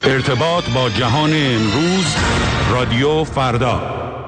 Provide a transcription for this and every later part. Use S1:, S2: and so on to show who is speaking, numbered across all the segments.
S1: ارتباط با جهان امروز، رادیو فردا.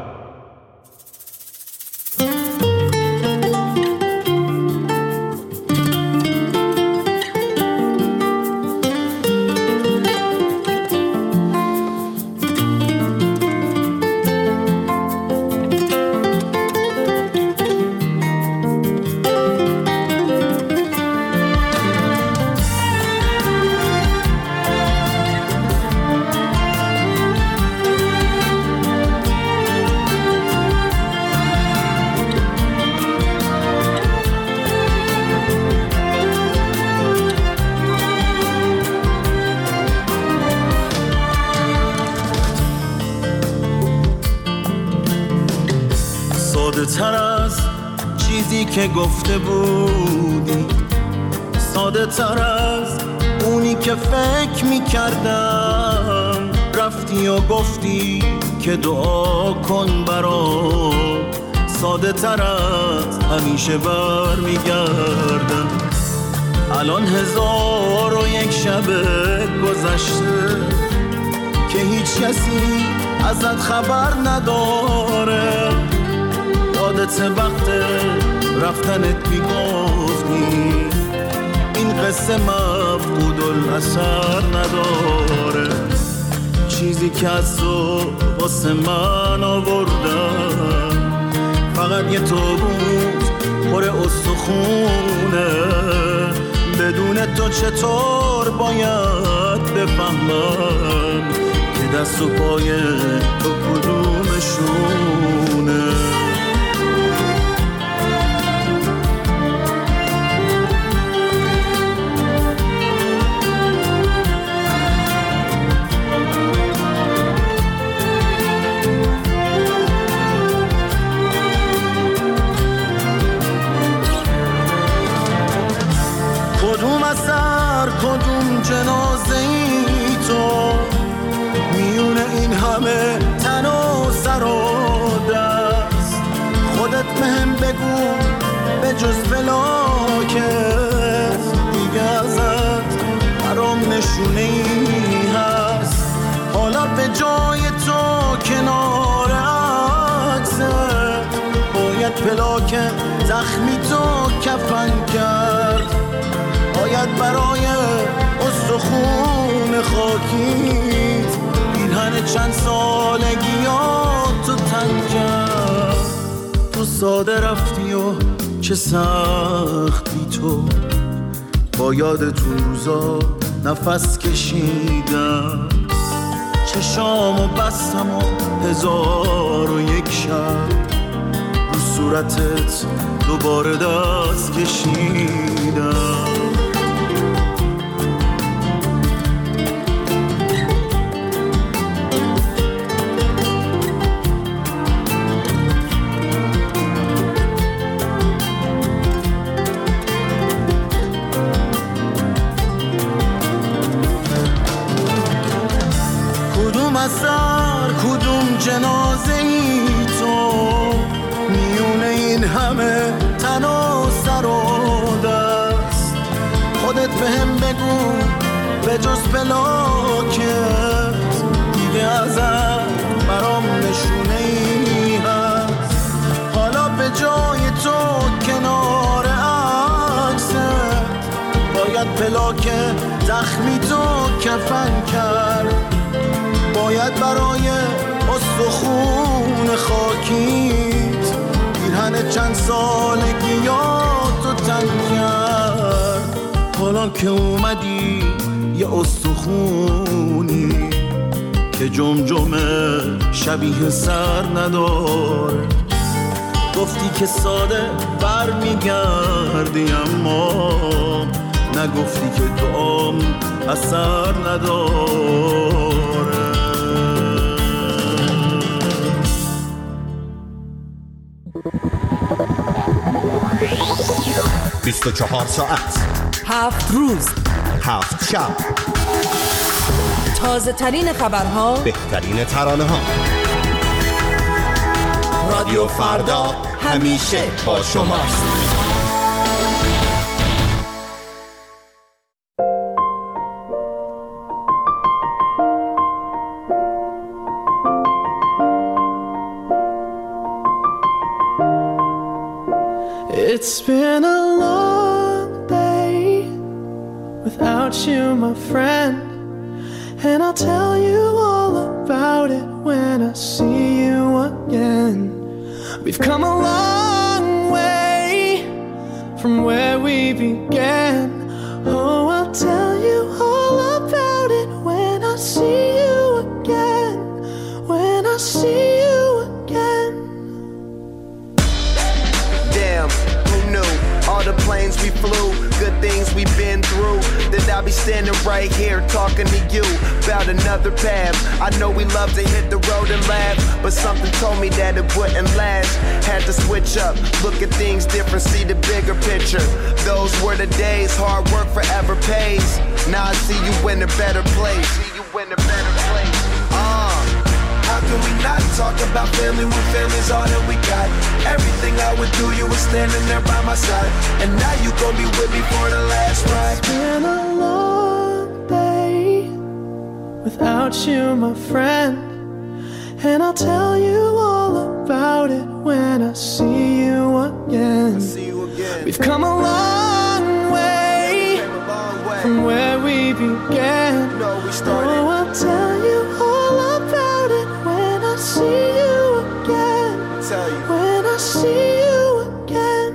S2: ساده تر از چیزی که گفته بودی، ساده تر از اونی که فکر می کردم. رفتی و گفتی که دعا کن برام، ساده تر از همیشه بر می گردم. الان 1001 شب گذشته که هیچ کسی ازت خبر نداره. یادت وقت رفتنت میگفتی این قصه مفقود الاثر نداره. چیزی که از تو واسه من آوردم فقط یه تابوت پر استخونه. بدون تو چطور باید بفهمم که دست و پای تو کدومشونه؟ کدوم اثر کدوم جنازه ای تو، میون این همه تن و سر و دست. خودت بهم بگو به جز فلاکت دیگه ازت برام نشونه ای هست. حالا به جای تو کنار عکست باید پلاک زخمی تو کفن کرد. باید برای استخون خاکیت پیرهن چند سالگیاتو تن کرد. تو ساده رفتی و چه سخت بی تو، با یادتون روزا نفس کشیدم. چشامو بستم و 1001 شب رو صورتت دوباره دست کشیدم. اثر کدوم جنازه ای تو، میون این همه تن و سر و دست. خودت بهم بگو به جز فلاکت دیگه ازت برام نشونه ای هست. حالا به جای تو کنار عکست باید پلاک زخمی تو کفن کرد. باید برای استخون خاکیت پیرهن چند سالگیاتو تن کرد. حالا که اومدی یه استخونی که جمجمه شبیه سر نداره. گفتی که ساده بر میگردی اما نگفتی که دعام اثر نداره.
S3: 24 ساعت
S4: 7 روز
S3: 7 شب،
S4: تازه ترین خبرها،
S3: بهترین ترانه ها. رادیو فردا همیشه با شماست.
S5: It's been a long day without you, my friend, and I'll tell you all about it when I see you again. We've come a long way from where we began. Oh, I'll tell you all about it when I see you again. When I see you again.
S6: Damn, who knew? All the planes we flew, good things we've been through, that I'll be standing right here talking to you about another path. I know we love to hit the road and laugh, but something told me that it wouldn't last. Had to switch up, look at things different, see the bigger picture. Those were the days, hard work forever pays. Now I see you in a better place. How can we not talk about family when family's all that we got? Everything I would do, you were standing there by my side, and now you gon' be with me for the last ride.
S5: It's been a long day without you, my friend, and I'll tell you all about it when I see you again. We've come a long way from where we began. Oh, I'll tell you all about it when I see you again. When I see you again.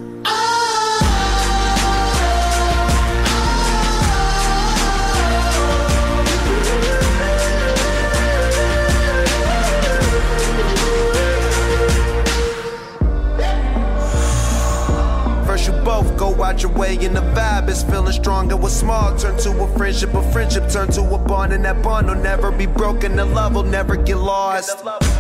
S6: First you both go out your way and the vibe is feeling strong. And what's small turn to a friendship turn to a bond, and that bond will never be broken, the love will never get lost.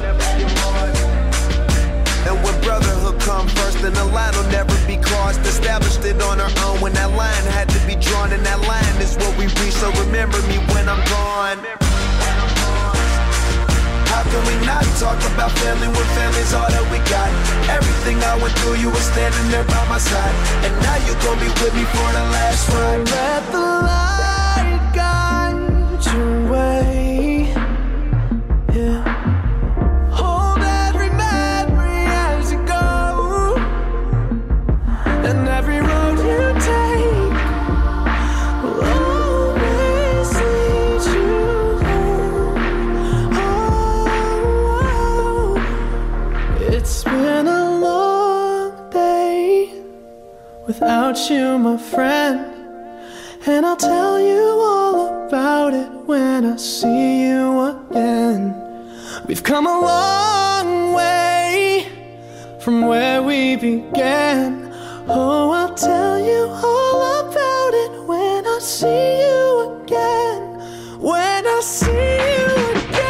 S6: And when brotherhood come first, then the line will never be crossed. Established it on our own when that line had to be drawn, and that line is what we reach, so remember me when I'm gone. How can we not talk about family when family's all that we got? Everything I went through, you were standing there by my side, and now you gon' be with me for the last ride.
S5: Let the light guide your way. Yeah. Hold every memory as you go, and every road you take will always lead you home. Oh, it's been a long day without you, my friend, and I'll tell you all about it when I see you again. We've come a long way from where we began. Oh, I'll tell you all about it when I see you again. When I see you again.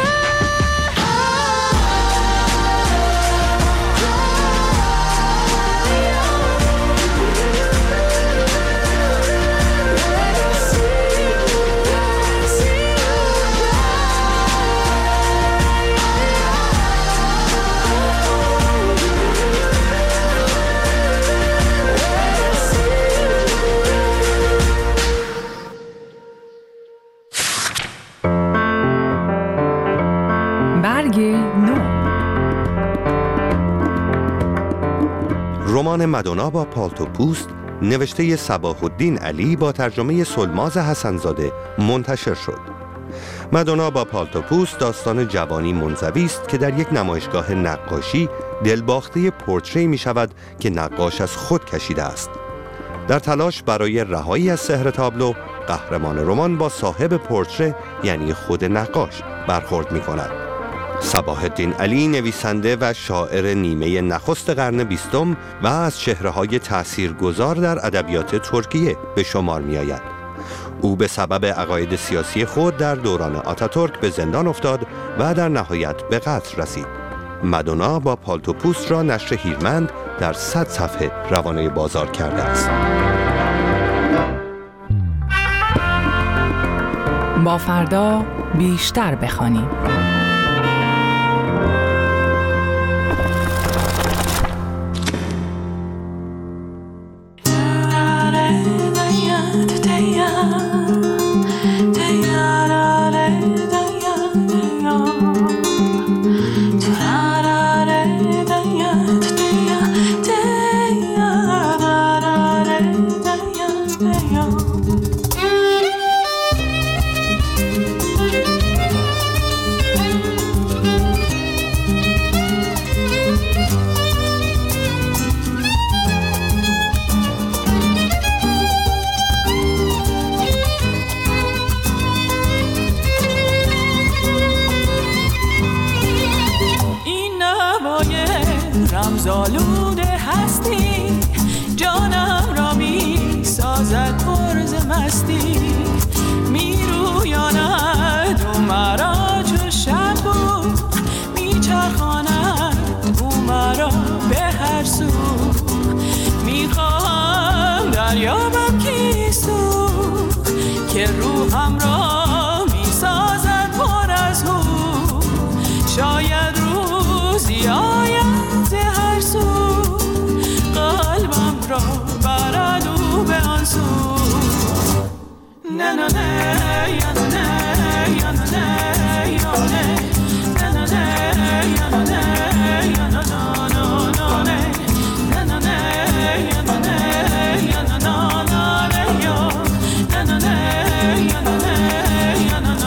S3: رمان مدونا با پالتو پوست نوشته صباح الدین علی با ترجمه سلماز حسنزاده منتشر شد. مدونا با پالتو پوست داستان جوانی منزوی است که در یک نمایشگاه نقاشی دلباخته پورتری می شود که نقاش از خود کشیده است. در تلاش برای رهایی از سحر تابلو، قهرمان رمان با صاحب پورتری یعنی خود نقاش برخورد می کند. صباح الدین علی نویسنده و شاعر نیمه نخست قرن 20 و از چهره‌های تأثیرگذار در ادبیات ترکیه به شمار می‌آید. او به سبب عقاید سیاسی خود در دوران آتاتورک به زندان افتاد و در نهایت به قتل رسید. مدونا با پالتو پوست را نشر هیرمند در 100 صفحه روانه بازار کرده است.
S4: با فردا بیشتر بخوانیم.
S5: روحم را میسازد پر از هو. شاید روزی آید هر سو، قلبم را برد او به آن سو. نه نه نه یا نه یا نه یا نه نه نه نه یا نه یا نه نه نه نه نه یا نه یا نه نه یا نه نه یا نه یا نه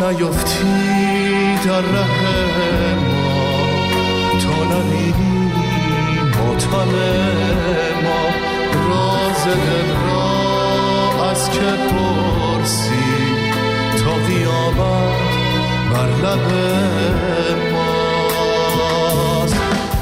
S2: نیفتی در ره ما، تا نبینی ماتم ما، راز دل را از که پرسی تا قیامت بر لب ماست.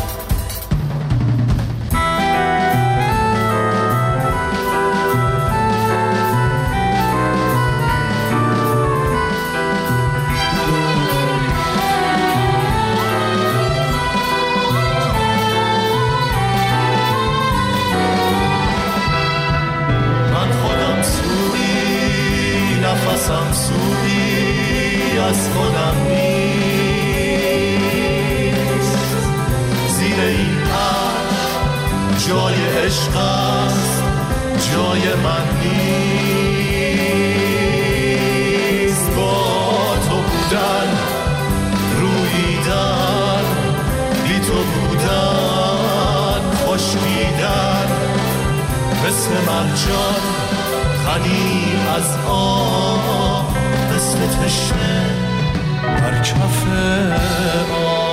S2: نفسم سوی از خودم نیست، زیر این عرش جای عشق است، جای من نیست. با تو بودن، روییدن، بی تو بودن، خشکیدن، مثل مرجان غنی از آب، مثل تشنه بر کف آب.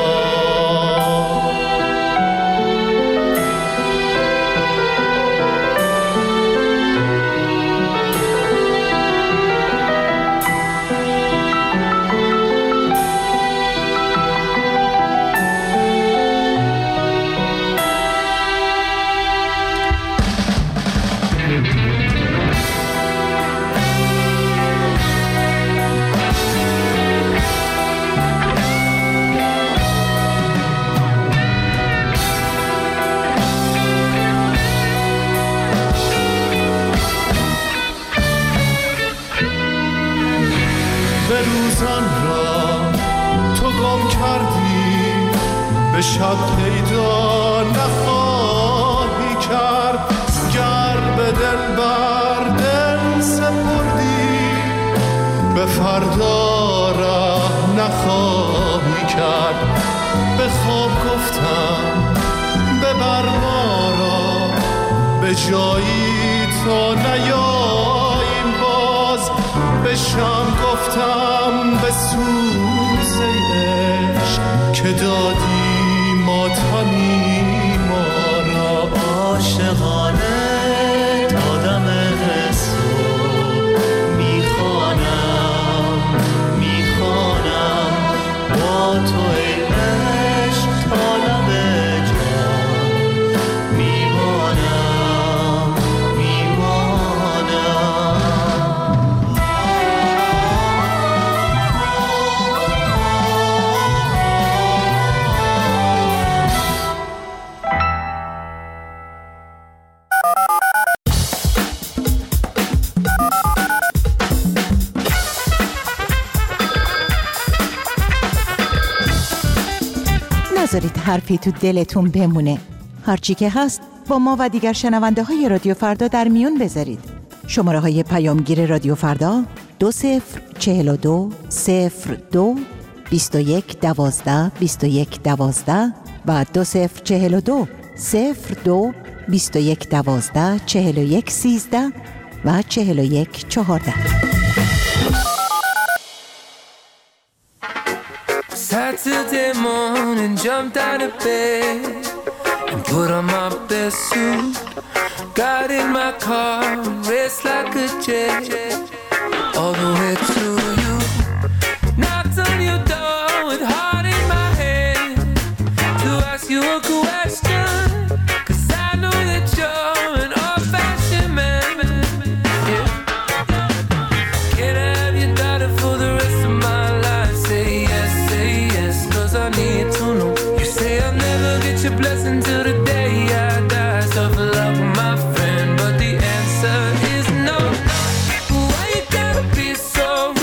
S2: به شب پیدا نخواهی کرد، گر به دل بر دل سپردی، به فردا ره نخواهی کرد. به خواب گفتم ببر ما را به جایی تا نیاییم باز، به شم گفتم به سوز عشق که دادی ماتمی ما را. عاشقانه دادم صبح میخوانم با تو ای عشق تا لب جان میمانم.
S7: نذارید حرفی تو دلتون بمونه. هرچی که هست با ما و دیگر شنونده های رادیو فردا در میون بذارید. شماره های پیامگیر رادیو فردا 2042 02 21 12 21 12 و 2042 02 21 12 41 13 و 41 14.
S8: Saturday morning, jumped out of bed and put on my best suit. Got in my car and raced like a jet all the way to you. Knocked on your door with heart in my hand to ask you a question, 'cause I know that you're an old-fashioned man. Yeah. Can I have your daughter for the rest of my life? Say yes, 'cause I need to know. You say I'll never get your blessing till the day I die. Suffer love, my friend, but the answer is no. Why you gotta be so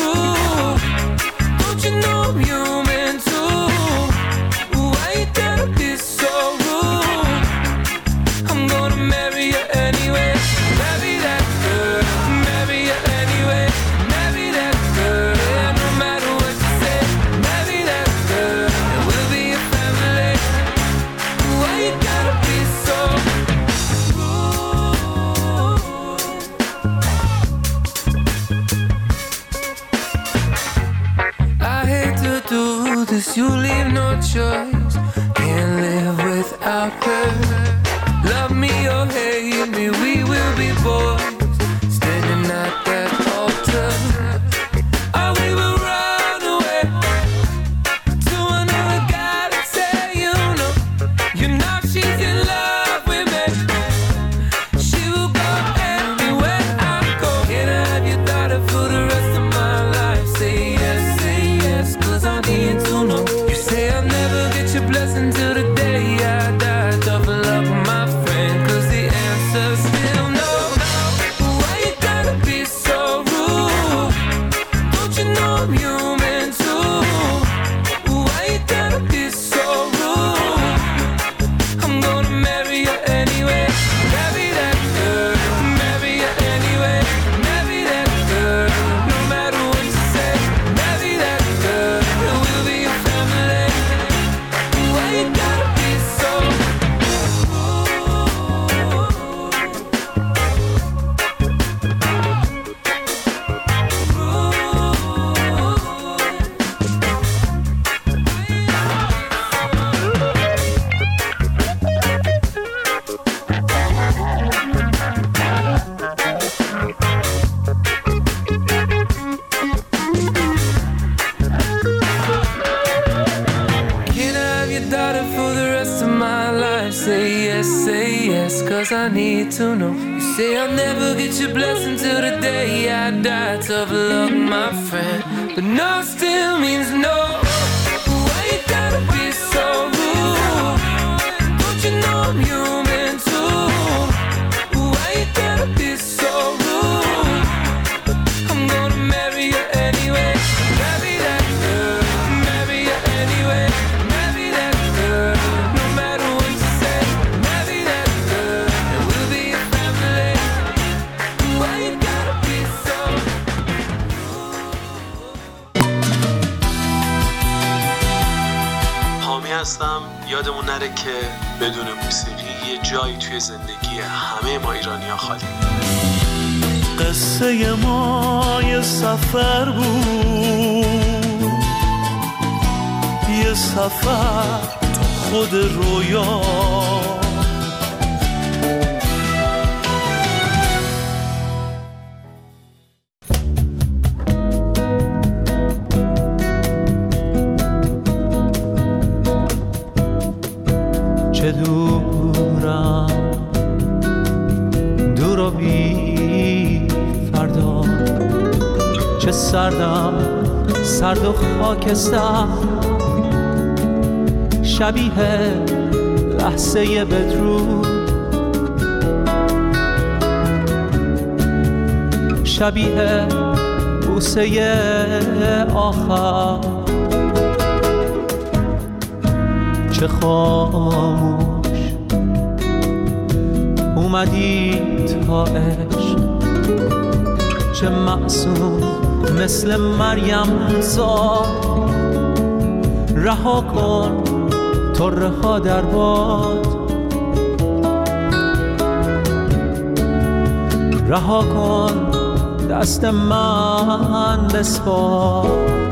S8: since you leave no choice. Can't live without her. Love me or hate me, we will be boys, standing at that altar. Or we will run away to another galaxy. You know she's in love with me. She will go everywhere I go. Can I have your daughter for the rest of my life? Say yes, 'cause I need to know. You say I'll never get your blessing till the day I die. Double up with my friend, 'cause the answer's still no. Why you gotta be so rude? Don't you know I'm human too? Why you gotta be so rude? I'm gonna marry you anyway. Marry that girl, marry you anyway. Marry that girl, no matter what you say. Marry that girl, it will be your family. Why you gotta be so rude? Can I have your daughter for the rest of my life? Say yes, 'cause I need to know. You say I'll never get your blessing till the day I die. Tough luck, my friend, but no still means no. Why you gotta be so rude? Don't you know I'm human too? Why you gotta be so rude? I'm gonna marry you anyway. Marry that girl, marry you anyway. Marry that girl, no matter what you say. Marry that girl, and we'll be a family. Why you gotta be so
S9: حامی هستم. یادمون نره که بدون موسیقی یه جایی توی زندگی همه ما ایرانی‌ها خالی.
S2: قصه ما یه سفر بود، یه سفر تو خود رویا. چه دورم دور و بی فردا، چه سردم سرد و خاکستر، شبیه لحظه بدرود، شبیه بوسه آخر. چه خاموش اومدی تا عشق، چه معصوم مثل مریم زاد. رها کن طره ها در باد، رها کن دست من بسپار.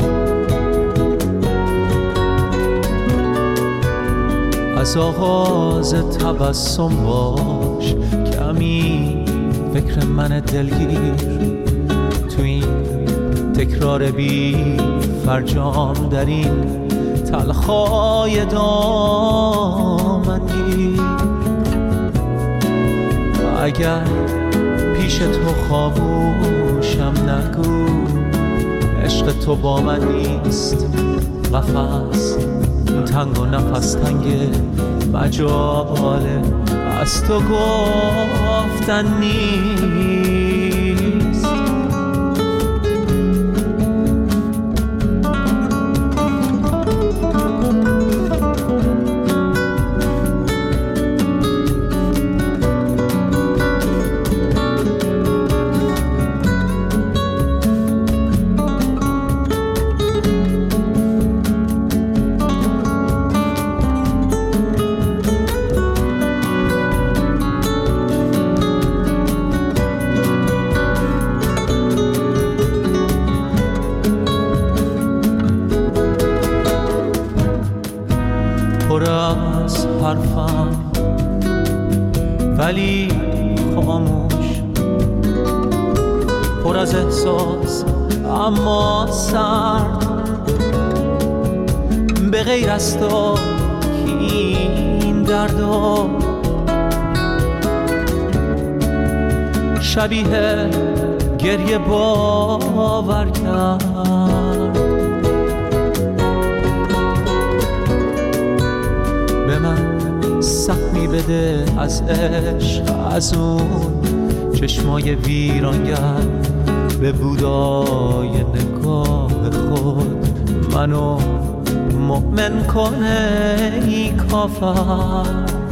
S2: از آغاز تبسم باش، کمی فکر من دلگیر، تو این تکرار بی فرجام در این تلخای دامنگیر. اگر پیش تو خاموشم نگو، عشق تو با من نیست. قفس تنگ و نفس تنگ مجاله، از تو گفتن نیست. پر از احساس اما سرد، به غیر از تو این دردا شبیه گریه باور کرد. به من سهمی بده از عشق، از اون چشمای ویرانگر، به بودای نگاه خود منو مؤمن کنه ای کافر.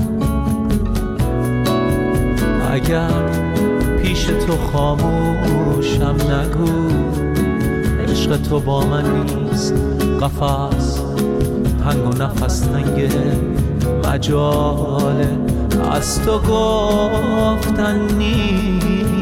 S2: اگر پیش تو خاموشم نگو، عشق تو با من نیست، قفس تنگ و نفس تنگه، مجاله از تو گفتن نیست.